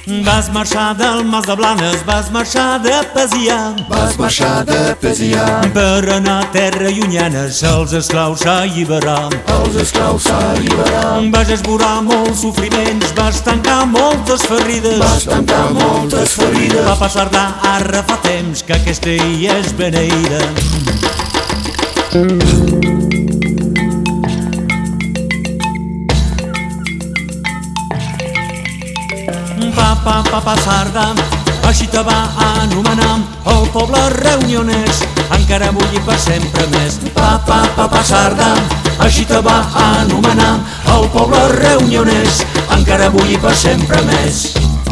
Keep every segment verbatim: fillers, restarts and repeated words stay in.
Vas marxar del Mas de Blanes, vas marxar de Pesià, vas marxar de Pesià, per anar a terra llunyanes, els esclaus s'alliberar. els esclaus s'alliberar. Vas esborar molts sofriments, vas tancar moltes ferides, Vas tancar moltes ferides. va passar d'arra fa temps que aquesta illa és beneïda. Papa, papa sarda, així te va anomenar el poble reunionès, encara avui i per sempre més. Papa, papa sarda, així te va anomenar el poble reunionès, encara avui i per sempre més.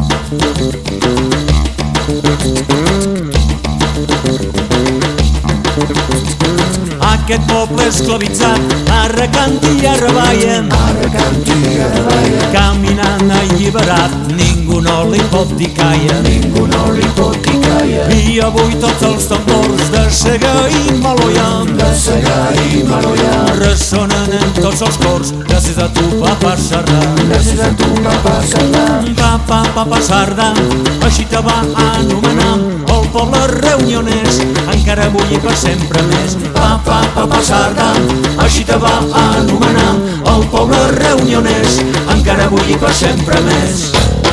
Aquest poble esclavitzat, arra canti i arra balla, Ara canti i ara balla, caminant alliberat, ningú no li pot dir calla. ningú no li pot dir calla. I avui tots els tambors de Sega i Maloia De Segar i Maloia, ressonen en tots els cors, gràcies a tu, papa Sardà. gràcies a tu, papa Sardà. Papa, papa Sardà, així te va anomenar el poble reunionès, encara avui i per sempre més. Papa, papa Sardà, així te va anomenar el poble reunionès, encara avui i per sempre més.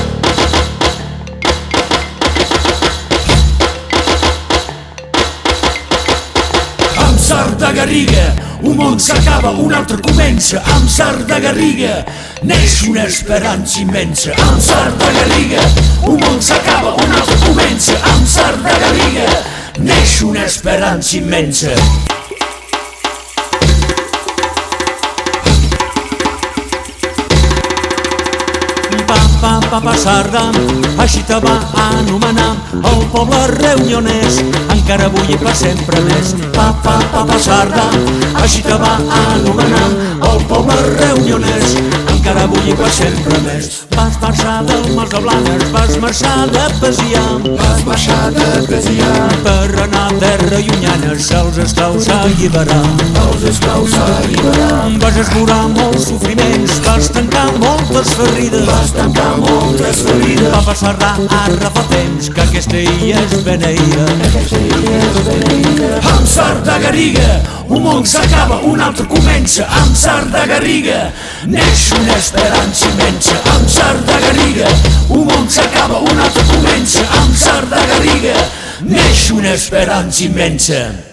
Amb Sard de Garriga, un món s'acaba, un altre comença. Amb Sard de Garriga, neix una esperança immensa. Amb Sard de Garriga, un món s'acaba, un altre comença. Amb Sard de Garriga, neix una esperança immensa. Papa, papa Sardà, així te va anomenar el poble reunionès, encara avui i per sempre més. Papa, papa Sardà, així te va anomenar el poble reunionès, encara avui i per sempre més. Vas marxar del Mas de Blanes, vas marxar de Pesià, Vas marxar de Pesià, per anar a terra llunyanes, els esclaus s'alliberar. els esclaus s'alliberar. Vas esborar molts sofriments, vas tancar moltes ferides, Vas tancar moltes ferides. Papa Sardà, arra fa temps que aquesta illa és beneïda. Amb Sard de Garriga, un món s'acaba, un altre comença. Amb Sard de Garriga, neix una esperança immensa. Amb Sard de Garriga, un món s'acaba, un altre comença. Amb Sard de Garriga, neix una esperança immensa.